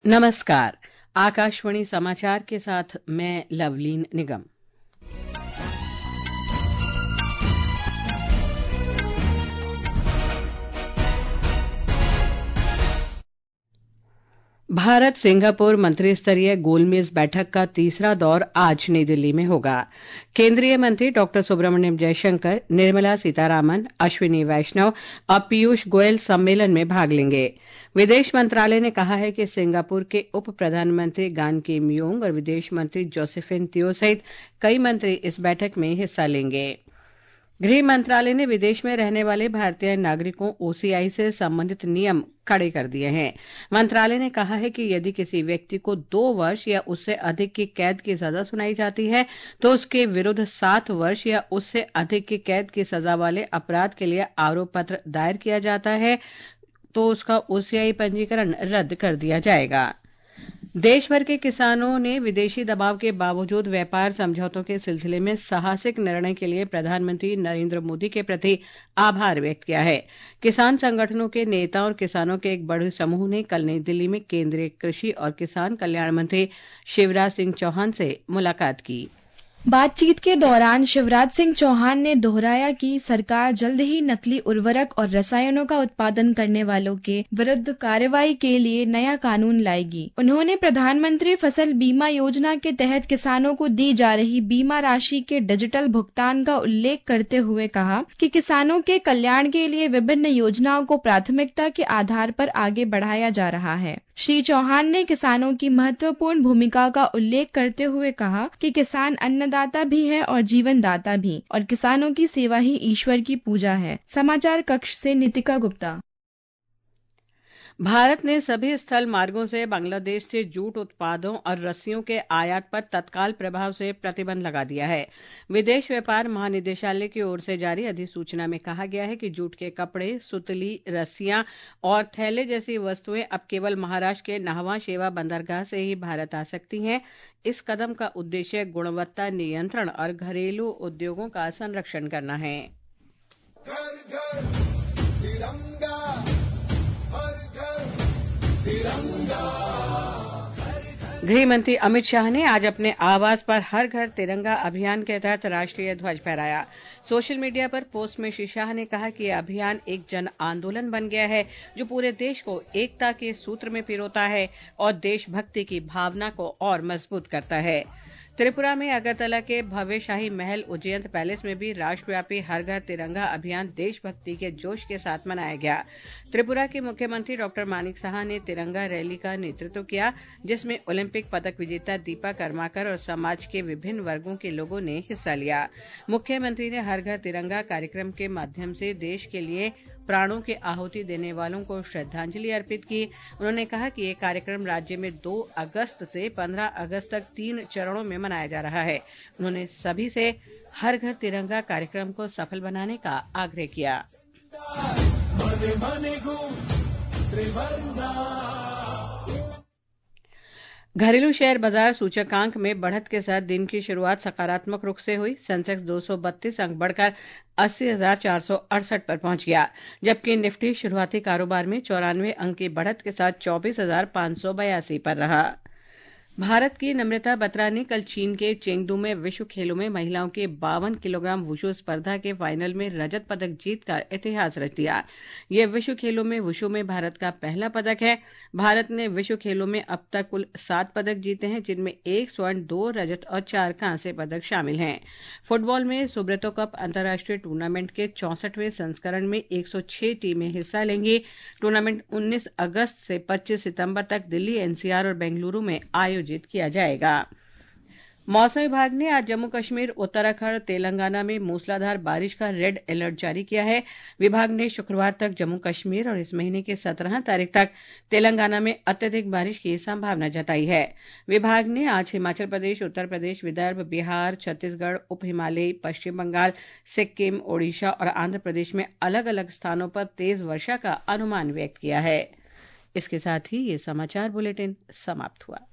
नमस्कार। आकाशवाणी समाचार के साथ मैं लवलीन निगम। भारत सिंगापुर मंत्रिस्तरीय गोलमेज बैठक का तीसरा दौर आज नई दिल्ली में होगा। केंद्रीय मंत्री डॉक्टर सुब्रमण्यम जयशंकर, निर्मला सीतारामन, अश्विनी वैष्णव और पीयूष गोयल सम्मेलन में भाग लेंगे। विदेश मंत्रालय ने कहा है कि सिंगापुर के उप प्रधानमंत्री गान किम योंग और विदेश मंत्री जोसेफिन थियो सहित कई मंत्री इस बैठक में हिस्सा लेंगे। गृह मंत्रालय ने विदेश में रहने वाले भारतीय नागरिकों ओसीआई से संबंधित नियम कड़े कर दिए हैं। मंत्रालय ने कहा है कि यदि किसी व्यक्ति को 2 वर्ष या उससे अधिक की कैद की सजा सुनाई जाती है तो उसके विरुद्ध 7 वर्ष या उससे अधिक की कैद की सजा वाले अपराध के लिए आरोप पत्र दायर किया जाता है तो उसका ओसीआई पंजीकरण रद्द कर दिया जाएगा। देश भर के किसानों ने विदेशी दबाव के बावजूद व्यापार समझौतों के सिलसिले में साहसिक निर्णय के लिए प्रधानमंत्री नरेंद्र मोदी के प्रति आभार व्यक्त किया है। किसान संगठनों के नेता और किसानों के एक बड़े समूह ने कल नई दिल्ली में केंद्रीय कृषि और किसान कल्याण मंत्री शिवराज सिंह चौहान से मुलाकात की। बातचीत के दौरान शिवराज सिंह चौहान ने दोहराया कि सरकार जल्द ही नकली उर्वरक और रसायनों का उत्पादन करने वालों के विरुद्ध कार्रवाई के लिए नया कानून लाएगी। उन्होंने प्रधानमंत्री फसल बीमा योजना के तहत किसानों को दी जा रही बीमा राशि के डिजिटल भुगतान का उल्लेख करते हुए कहा कि किसानों के कल्याण के लिए विभिन्न योजनाओं को प्राथमिकता के आधार पर आगे बढ़ाया जा रहा है। श्री चौहान ने किसानों की महत्वपूर्ण भूमिका का उल्लेख करते हुए कहा कि किसान अन्नदाता भी है और जीवनदाता भी, और किसानों की सेवा ही ईश्वर की पूजा है। समाचार कक्ष से नितिका गुप्ता। भारत ने सभी स्थल मार्गों से बांग्लादेश से जूट उत्पादों और रस्सियों के आयात पर तत्काल प्रभाव से प्रतिबंध लगा दिया है। विदेश व्यापार महानिदेशालय की ओर से जारी अधिसूचना में कहा गया है कि जूट के कपड़े, सुतली, रस्सियां और थैले जैसी वस्तुएं अब केवल महाराष्ट्र के नाहवा शेवा बंदरगाह से ही भारत आ सकती हैं। इस कदम का उद्देश्य गुणवत्ता नियंत्रण और घरेलू उद्योगों का संरक्षण करना है। गृह मंत्री अमित शाह ने आज अपने आवास पर हर घर तिरंगा अभियान के तहत राष्ट्रीय ध्वज फहराया। सोशल मीडिया पर पोस्ट में श्री शाह ने कहा कि यह अभियान एक जन आंदोलन बन गया है जो पूरे देश को एकता के सूत्र में पिरोता है और देशभक्ति की भावना को और मजबूत करता है। त्रिपुरा में अगरतला के भव्य शाही महल उज्जैन पैलेस में भी राष्ट्रव्यापी हर घर तिरंगा अभियान देशभक्ति के जोश के साथ मनाया गया। त्रिपुरा के मुख्यमंत्री डॉक्टर मानिक साहा ने तिरंगा रैली का नेतृत्व किया जिसमें ओलंपिक पदक विजेता दीपा कर्माकर और समाज के विभिन्न वर्गों के लोगों ने हिस्सा लिया। मुख्यमंत्री ने हर घर तिरंगा कार्यक्रम के माध्यम से देश के लिए प्राणों की आहुति देने वालों को श्रद्धांजलि अर्पित की। उन्होंने कहा कि यह कार्यक्रम राज्य में 2 अगस्त से 15 अगस्त तक 3 चरणों में मनाया जा रहा है। उन्होंने सभी से हर घर तिरंगा कार्यक्रम को सफल बनाने का आग्रह किया। घरेलू शेयर बाजार सूचकांक में बढ़त के साथ दिन की शुरुआत सकारात्मक रुख से हुई। सेंसेक्स 232 अंक बढ़कर 80,468 पर पहुंच गया, जबकि निफ्टी शुरुआती कारोबार में 94 अंक की बढ़त के साथ 24,582 पर रहा। भारत की नम्रता बत्रा ने कल चीन के चेंगडू में विश्व खेलों में महिलाओं के 52 किलोग्राम वुशु स्पर्धा के फाइनल में रजत पदक जीतकर इतिहास रच दिया। यह विश्व खेलों में वुशु में भारत का पहला पदक है। भारत ने विश्व खेलों में अब तक कुल 7 पदक जीते हैं, जिनमें 1 स्वर्ण, 2 रजत और 4 कांस्य पदक शामिल हैं। फुटबॉल में सुब्रतो कप अंतर्राष्ट्रीय टूर्नामेंट के 64वें संस्करण में 106 टीमें हिस्सा लेंगी। टूर्नामेंट 19 अगस्त से 25 सितंबर तक दिल्ली, एनसीआर और बेंगलुरु में आयोजित किया जाएगा। मौसम विभाग ने आज जम्मू कश्मीर, उत्तराखंड, तेलंगाना में मूसलाधार बारिश का रेड अलर्ट जारी किया है। विभाग ने शुक्रवार तक जम्मू कश्मीर और इस महीने की 17 तारीख तक तेलंगाना में अत्यधिक बारिश की संभावना जताई है। विभाग ने आज हिमाचल प्रदेश, उत्तर प्रदेश, विदर्भ, बिहार, छत्तीसगढ़, उप हिमालयी, पश्चिम बंगाल, सिक्किम, ओडिशा और आंध्र प्रदेश में अलग अलग स्थानों पर तेज वर्षा का अनुमान व्यक्त किया है। इसके साथ ही ये समाचार बुलेटिन समाप्त हुआ।